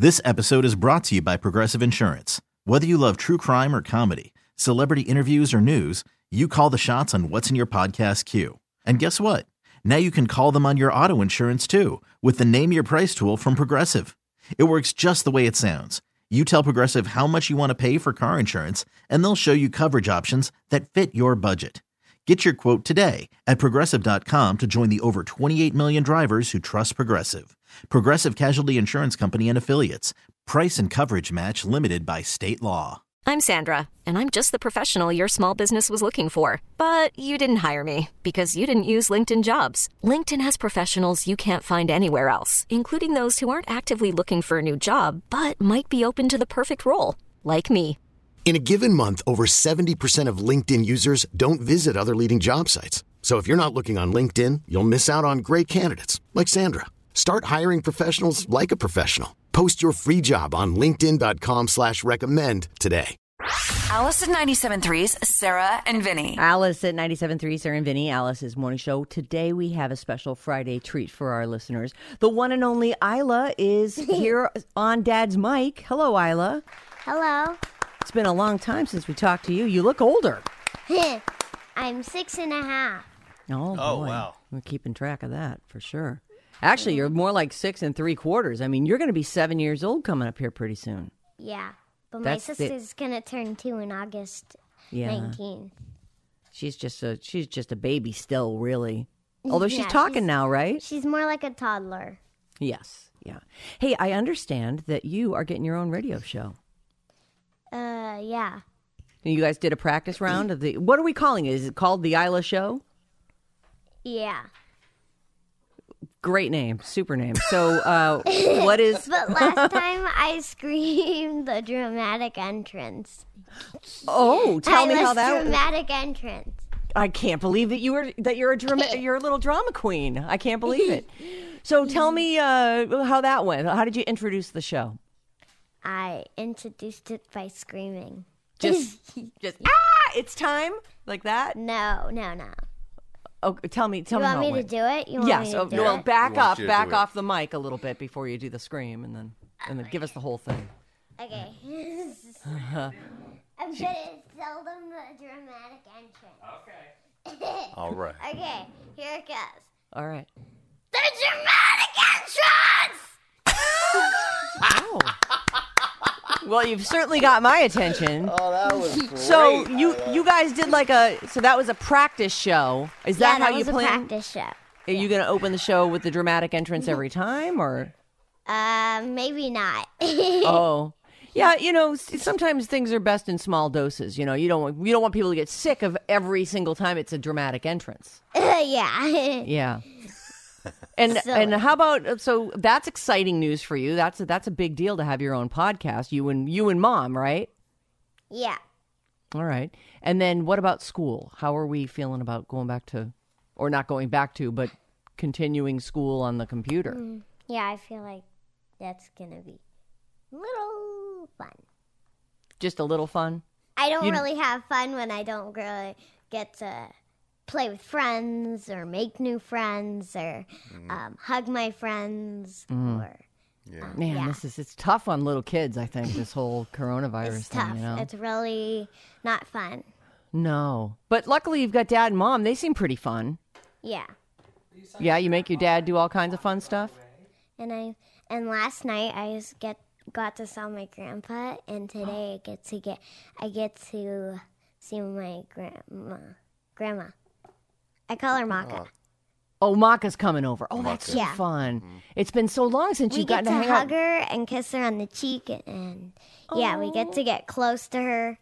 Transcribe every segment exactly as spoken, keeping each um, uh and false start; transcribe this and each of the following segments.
This episode is brought to you by Progressive Insurance. Whether you love true crime or comedy, celebrity interviews or news, you call the shots on what's in your podcast queue. And guess what? Now you can call them on your auto insurance too with the Name Your Price tool from Progressive. It works just the way it sounds. You tell Progressive how much you want to pay for car insurance, and they'll show you coverage options that fit your budget. Get your quote today at Progressive dot com to join the over twenty-eight million drivers who trust Progressive. Progressive Casualty Insurance Company and Affiliates. Price and coverage match limited by state law. I'm Sandra, and I'm just the professional your small business was looking for. But you didn't hire me because you didn't use LinkedIn Jobs. LinkedIn has professionals you can't find anywhere else, including those who aren't actively looking for a new job, but might be open to the perfect role, like me. In a given month, over seventy percent of LinkedIn users don't visit other leading job sites. So if you're not looking on LinkedIn, you'll miss out on great candidates like Sandra. Start hiring professionals like a professional. Post your free job on linkedin dot com slash recommend today. Alice at ninety-seven point three's Sarah and Vinny. Alice at ninety-seven point three, Sarah and Vinny, Alice's morning show. Today we have a special Friday treat for our listeners. The one and only Isla is here on Dad's mic. Hello, Isla. Hello. It's been a long time since we talked to you. You look older. I'm six and a half. Oh, Oh, boy. wow. We're keeping track of that for sure. Actually, you're more like six and three quarters. I mean, you're going to be seven years old coming up here pretty soon. Yeah, but That's my the- sister's gonna turn two in August Yeah. nineteenth. She's just a she's just a baby still, really. Although she's Yeah, talking she's- now, right? She's more like a toddler. Yes. Yeah. Hey, I understand that you are getting your own radio show. Uh, yeah. You guys did a practice round of the. What are we calling it? Is it called the Isla Show? Yeah. Great name, super name. So, uh, what is? But last time I screamed the dramatic entrance. Oh, tell me I how was that. dramatic entrance. I can't believe that you were that you're a drama, you're a little drama queen. I can't believe it. So, tell me uh, how that went. How did you introduce the show? I introduced it by screaming. Just, just ah! It's time like that. No, no, no. Oh, tell me, tell You me want how me it to went. do it? You want Yes. me to Oh, do well, it? back He wants up, you to back do it. off the mic a little bit before you do the scream, and then and then give us the whole thing. Okay. I'm gonna tell them the dramatic entrance. Okay. All right. Okay, here it goes. All right. The dramatic entrance! Oh. Well, you've certainly got my attention. Oh, that was great. So you you guys did like a so that was a practice show. Is that yeah, how that you was a plan? practice show. Are you going to open the show with the dramatic entrance every time, or? Uh, maybe not. Oh, yeah. You know, s- sometimes things are best in small doses. You know, you don't want, you don't want people to get sick of every single time it's a dramatic entrance. yeah. Yeah. And Silly. and how about so that's exciting news for you. That's a, that's a big deal to have your own podcast. You and you and Mom, right? Yeah. All right. And then what about school? How are we feeling about going back to, or not going back to, but continuing school on the computer? Mm, yeah, I feel like that's gonna be a little fun. Just a little fun? I don't You- really have fun when I don't really get to play with friends or make new friends or um, hug my friends or Man, Yeah. this is it's tough on little kids, I think, this whole coronavirus it's thing, tough. you know? It's really not fun. No. But luckily you've got dad and mom. They seem pretty fun. Yeah. Yeah, you make your dad do all kinds of fun stuff? And I and last night I just get got to saw my grandpa, and today I get to get I get to see my grandma. Grandma. I call her Maka. Oh, Maka's coming over. Oh, that's so Yeah. fun. It's been so long since We you've get gotten to to hang hug out. her and kiss her on the cheek, and, and yeah, we get to get close to her.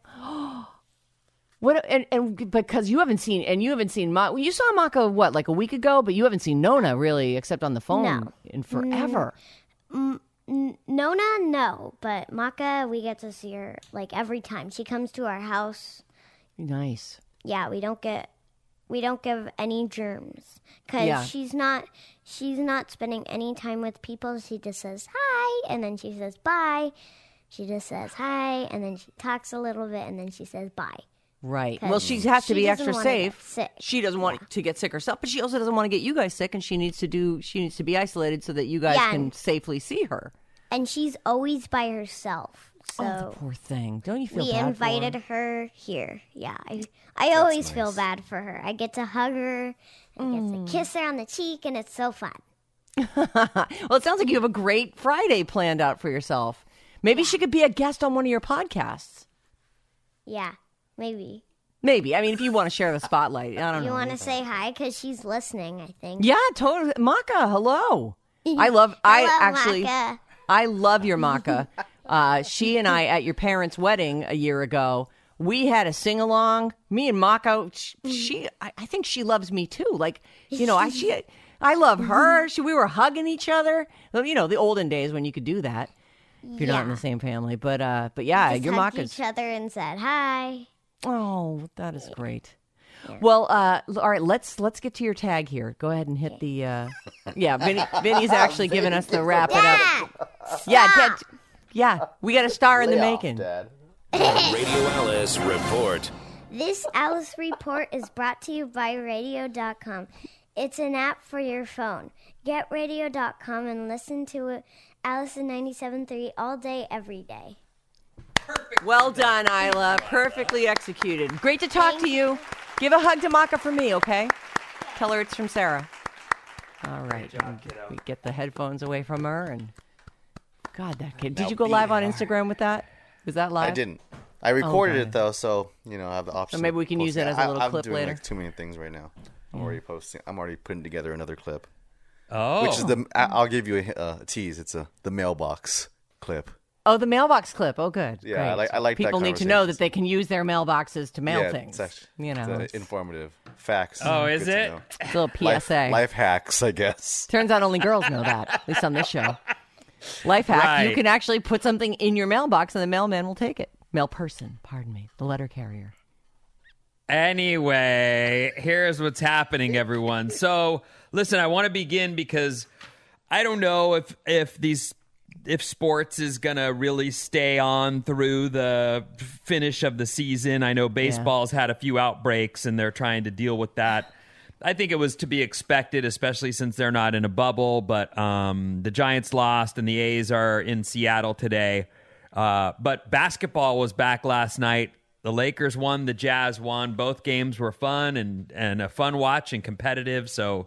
What and, and because you haven't seen and you haven't seen Ma, well, you saw Maka what like a week ago, but you haven't seen Nona really except on the phone No. in forever. N- Nona, no, but Maka, we get to see her like every time she comes to our house. Nice. Yeah, we don't get we don't give any germs because Yeah. she's not she's not spending any time with people. She just says hi, and then she says bye. She just says hi, and then she talks a little bit, and then she says bye. Right. 'Cause Well, she has to she be doesn't extra wanna get safe. sick. She doesn't want to get sick herself, but she also doesn't want to get you guys sick, and she needs to do. She needs to be isolated so that you guys Yeah, can and- safely see her. and she's always by herself. So oh, the poor thing. Don't you feel we bad invited for her? her here. Yeah, I I always nice. feel bad for her. I get to hug her, I Mm. get to kiss her on the cheek, and it's so fun. Well, it sounds like you have a great Friday planned out for yourself. Maybe she could be a guest on one of your podcasts. Yeah, maybe. Maybe. I mean, if you want to share the spotlight. I don't You know. want to say hi because she's listening, I think. Yeah, totally. Maka, hello. I love, I Hello, actually, Maka. I love your Maka. Uh, she and I, at your parents' wedding a year ago, we had a sing-along. Me and Maka, she, she I, I think she loves me too. Like, you know, I she, I love her. She, we were hugging each other. You know, the olden days when you could do that if you're not in the same family. But, uh, but yeah, Just your hugged Maka's. each other and said hi. Oh, that is great. Well, uh, l- all right, let's let's get to your tag here. Go ahead and hit the. Uh, yeah, Vinny, Vinny's actually giving us the wrap it up. Dad! Yeah, Dad, yeah, we got a star in the Lay off, making. Dad. Radio Alice Report. This Alice Report is brought to you by radio dot com. It's an app for your phone. Get radio dot com and listen to it, Alice in ninety-seven point three all day, every day. Well done, Isla. Perfectly executed. Great to talk to you. Give a hug to Maka for me, okay? Tell her it's from Sarah. All right. We get the headphones away from her, and God, that kid. Did you go live on Instagram with that? Was that live? I didn't. I recorded Okay. it though, so you know I have the option. So maybe we of can use posting it as a little I, clip I'm doing later. Like too many things right now. I'm already posting. I'm already putting together another clip, Oh. which is the. I- I'll give you a, uh, a tease. It's a the mailbox clip. Oh, the mailbox clip. Oh, good. Yeah, Great. I like- I like that People need to know conversation. that they can use their mailboxes to mail yeah, things. It's actually, you know, it's, uh, it's, informative facts. Oh, Good is to it? know. it's a little P Life, S A. life hacks, I guess. Turns out only girls know that, at least on this show. Life hack, you Right. can actually put something in your mailbox and the mailman will take it. Mail person, pardon me, the letter carrier. Anyway, here's what's happening, everyone. So, listen, I want to begin because I don't know if if these if sports is gonna really stay on through the finish of the season. I know baseball's had a few outbreaks and they're trying to deal with that. I think it was to be expected, especially since they're not in a bubble. But um, the Giants lost and the A's are in Seattle today. Uh, but basketball was back last night. The Lakers won, the Jazz won. Both games were fun and, and a fun watch and competitive. So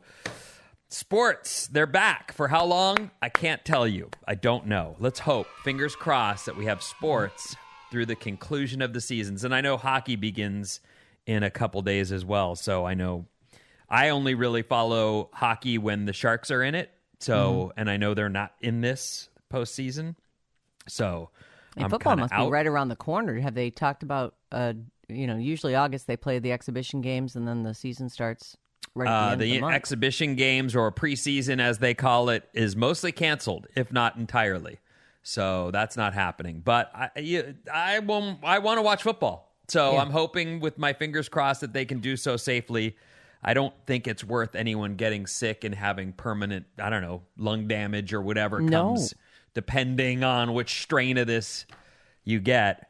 sports, they're back. For how long? I can't tell you. I don't know. Let's hope, fingers crossed, that we have sports through the conclusion of the seasons. And I know hockey begins in a couple days as well. So I know I only really follow hockey when the Sharks are in it. So, mm-hmm. and I know they're not in this postseason. So And I'm football kinda must out. be right around the corner. Have they talked about, uh, you know, usually August they play the exhibition games and then the season starts right at the Uh, end the of the month. exhibition games, or preseason as they call it, is mostly canceled, if not entirely. So that's not happening. But I, you, I, will, I want to watch football. So Yeah. I'm hoping with my fingers crossed that they can do so safely. I don't think it's worth anyone getting sick and having permanent, I don't know, lung damage or whatever No. comes, depending on which strain of this you get.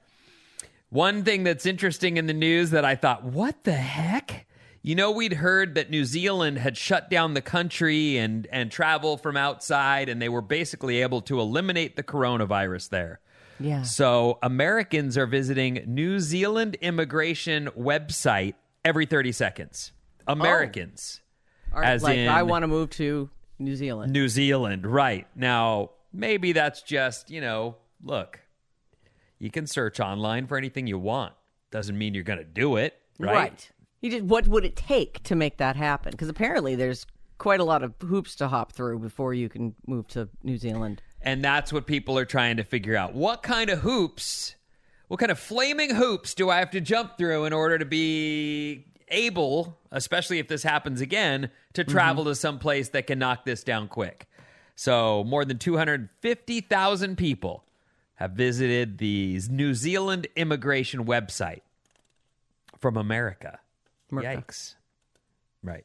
One thing that's interesting in the news that I thought, what the heck? You know, we'd heard that New Zealand had shut down the country and, and travel from outside, and they were basically able to eliminate the coronavirus there. Yeah. So Americans are visiting New Zealand immigration website every thirty seconds. Americans. Or, as like, in I want to move to New Zealand. New Zealand, right. Now, maybe that's just, you know, look, you can search online for anything you want. Doesn't mean you're going to do it, right? You just, what would it take to make that happen? Because apparently there's quite a lot of hoops to hop through before you can move to New Zealand. And that's what people are trying to figure out. What kind of hoops, what kind of flaming hoops do I have to jump through in order to be able, especially if this happens again, to travel mm-hmm. to some place that can knock this down quick? So more than two hundred fifty thousand people have visited the New Zealand immigration website from America. America. Yikes. Right.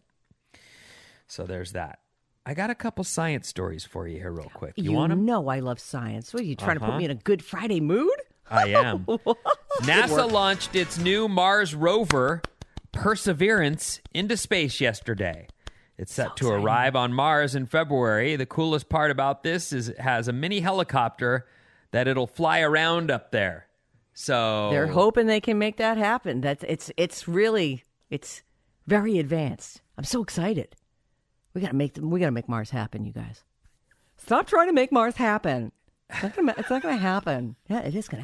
So there's that. I got a couple science stories for you here real quick. You, You want them? know I love science. What, are you trying to Uh-huh. put me in a Good Friday mood? I am. NASA launched its new Mars rover, Perseverance, into space yesterday. It's set So to exciting. arrive on Mars in February. The coolest part about this is it has a mini helicopter that it'll fly around up there. So They're hoping they can make that happen. That's it's it's really it's very advanced. I'm so excited. We gotta make them. We gotta make Mars happen, you guys. Stop trying to make Mars happen. It's not gonna. It's not gonna happen. Yeah, it is gonna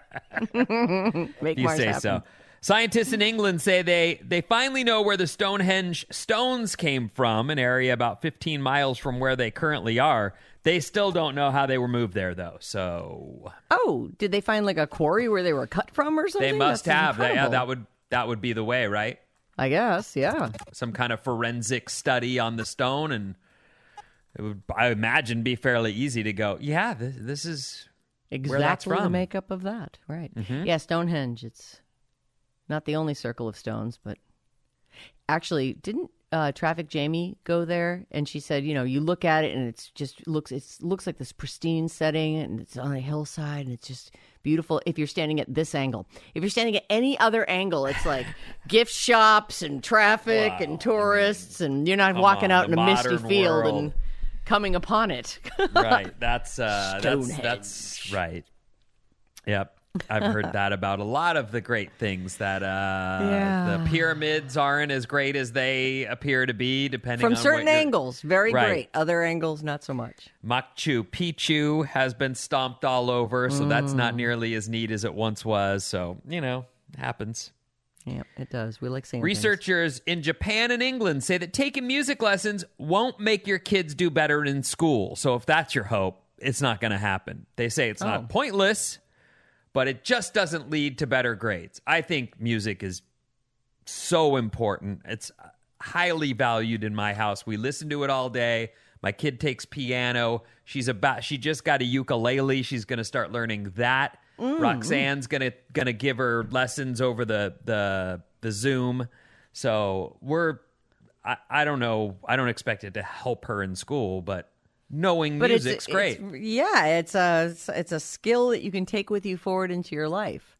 happen. Make you Mars say happen. so. Scientists in England say they, they finally know where the Stonehenge stones came from, an area about fifteen miles from where they currently are. They still don't know how they were moved there, though. So Oh, did they find like a quarry where they were cut from or something? they must That's have. That, yeah, incredible. that would that would be the way, right? I guess. Yeah. Some kind of forensic study on the stone, and it would, I imagine, be fairly easy to go, yeah, this, this is where that's Exactly the from. makeup of that. Right. Mhm. Yeah, Stonehenge. It's not the only circle of stones, but actually, didn't uh, Traffic Jamie go there? And she said, you know, you look at it and it's just looks it looks like this pristine setting, and it's on a hillside, and it's just beautiful. If you're standing at this angle, if you're standing at any other angle, it's like gift shops and traffic Wow. and tourists, and you're not come walking on, out the in a misty modern field world. and coming upon it. Right. That's uh, that's Stonehenge. that's right. Yep. I've heard that about a lot of the great things that uh, Yeah. the pyramids aren't as great as they appear to be, depending From on certain what you're- angles, very Right. great. Other angles, not so much. Machu Picchu has been stomped all over, so that's Mm. not nearly as neat as it once was. So, you know, happens. Yeah, it does. We like seeing things. Researchers in Japan and England say that taking music lessons won't make your kids do better in school. So if that's your hope, it's not going to happen. They say it's Oh. not pointless, but it just doesn't lead to better grades. I think music is so important. It's highly valued in my house. We listen to it all day. My kid takes piano. She's about she just got a ukulele. She's going to start learning that. Mm, Roxanne's going to going to give her lessons over the the the Zoom. So, we're I, I don't know. I don't expect it to help her in school, but knowing But it's- music's great. it's- yeah, it's a it's a skill that you can take with you forward into your life.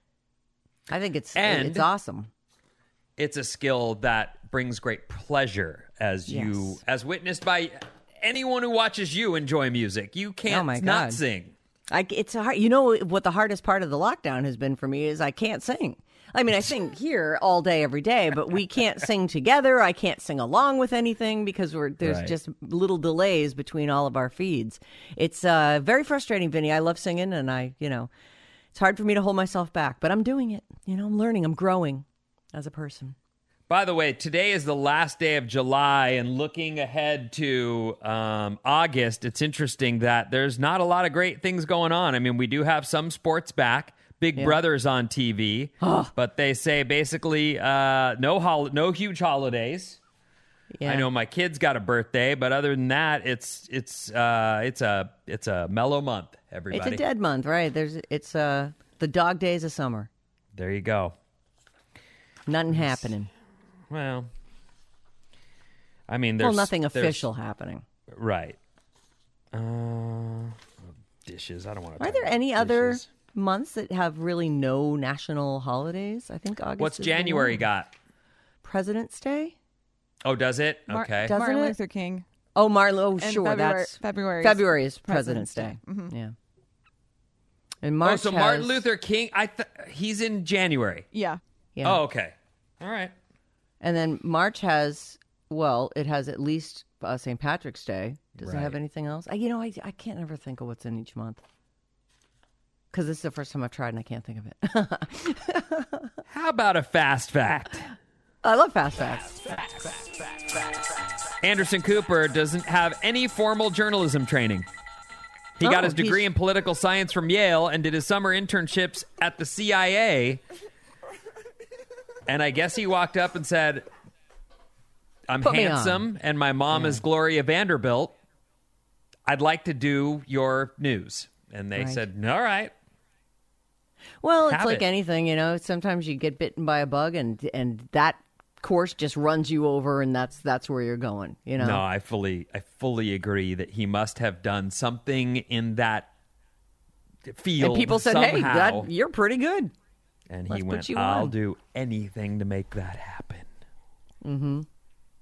I think it's And- it's awesome. It's a skill that brings great pleasure, as you Yes. as witnessed by anyone who watches you enjoy music. You can't Oh, my not God. sing. I, it's a hard, you know what the hardest part of the lockdown has been for me is I can't sing. I mean, I sing here all day, every day, but we can't sing together. I can't sing along with anything because we're there's Right. just little delays between all of our feeds. It's uh, very frustrating, Vinny. I love singing, and I, you know, it's hard for me to hold myself back, but I'm doing it. You know, I'm learning. I'm growing as a person. By the way, today is the last day of July, and looking ahead to um, August, it's interesting that there's not a lot of great things going on. I mean, we do have some sports back. Big Brother's on T V, but they say basically uh, no hol- no huge holidays. Yeah. I know my kid's got a birthday, but other than that, it's it's uh, it's a it's a mellow month. Everybody, It's a dead month, right? There's it's uh the dog days of summer. there you go. Nothing happening. Well, I mean, there's Well, nothing there's- official happening. right? Uh, dishes. I don't want to. Are there any other months that have really no national holidays? I think August. What's is the January one. got? President's Day. Oh, does it? Mar- Okay. Doesn't Martin it? Luther King. Oh, Marlo. Oh, And sure. February- That's February is February is President's President's Day. Day. Mhm. Yeah. And oh, March. so Martin has- Luther King. I th- he's in January. Yeah. Yeah. Oh, okay. All right. And then March has. Well, it has at least uh, Saint Patrick's Day. Does it have Right. anything else? I, you know, I I can't ever think of what's in each month. Because this is the first time I've tried and I can't think of it. How about a fast fact? I love fast facts. Anderson Cooper doesn't have any formal journalism training. He got Oh, his degree he's- in political science from Yale and did his summer internships at the C I A. And I guess he walked up and said, I'm Put me on. handsome and my mom is Gloria Vanderbilt. I'd like to do your news. And they Right. said, all right. Well, it's Have like it. anything, you know. Sometimes you get bitten by a bug, and and that course just runs you over, and that's that's where you're going. You know. No, I fully, I fully agree that he must have done something in that field. and people said, somehow. "Hey, that, you're pretty good." And he let's put went, you I'll on." do anything to make that happen. Mm-hmm.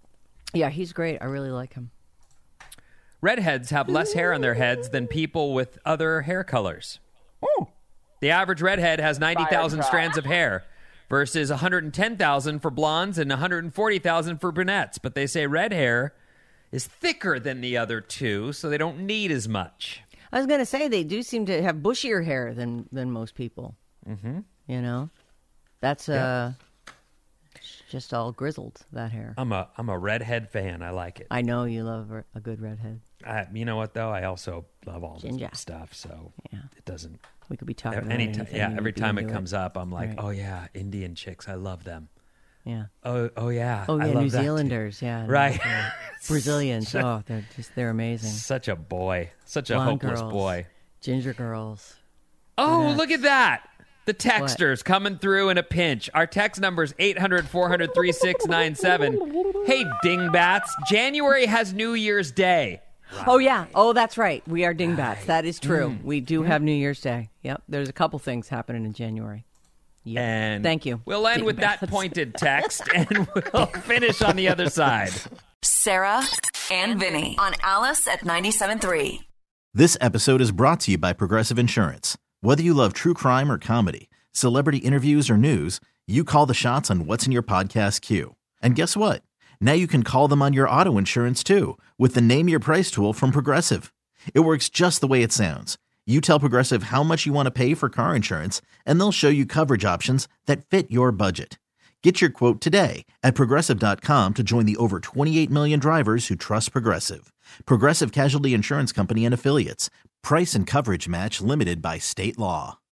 Yeah, he's great. I really like him. Redheads have less hair on their heads than people with other hair colors. Oh. The average redhead has ninety thousand strands of hair versus one hundred ten thousand for blondes and one hundred forty thousand for brunettes. But they say red hair is thicker than the other two, so they don't need as much. I was going to say they do seem to have bushier hair than, than most people. Mm-hmm. You know? That's uh, just all grizzled, that hair. I'm a I'm a redhead fan. I like it. I know you love a good redhead. I, you know what, though? I also love all Ginger. this stuff, so yeah. it doesn't... We could be talking about any anything. t- Yeah, every time it comes it. up, I'm like, right. oh, yeah, Indian chicks. I love them. Yeah. Oh, oh yeah. Oh, I yeah, love New that too. Zealanders, yeah. Right. Yeah. Brazilians, oh, they're just, they're amazing. Such a boy. Such a Blonde hopeless girls, boy. Ginger girls. Oh, Brunettes. look at that. The texters coming through in a pinch. Our text number is eight hundred, four hundred, thirty-six ninety-seven. Hey, dingbats. January has New Year's Day. Wow. Oh, yeah. Oh, that's right. We are dingbats. Right. That is true. Mm. We do mm. have New Year's Day. Yep. There's a couple things happening in January. Yep. And thank you. We'll end dingbats. with that pointed text, and we'll finish on the other side. Sarah and Vinny on Alice at ninety-seven point three. This episode is brought to you by Progressive Insurance. Whether you love true crime or comedy, celebrity interviews or news, you call the shots on what's in your podcast queue. And guess what? Now you can call them on your auto insurance too with the Name Your Price tool from Progressive. It works just the way it sounds. You tell Progressive how much you want to pay for car insurance, and they'll show you coverage options that fit your budget. Get your quote today at Progressive dot com to join the over twenty-eight million drivers who trust Progressive. Progressive Casualty Insurance Company and Affiliates. Price and coverage match limited by state law.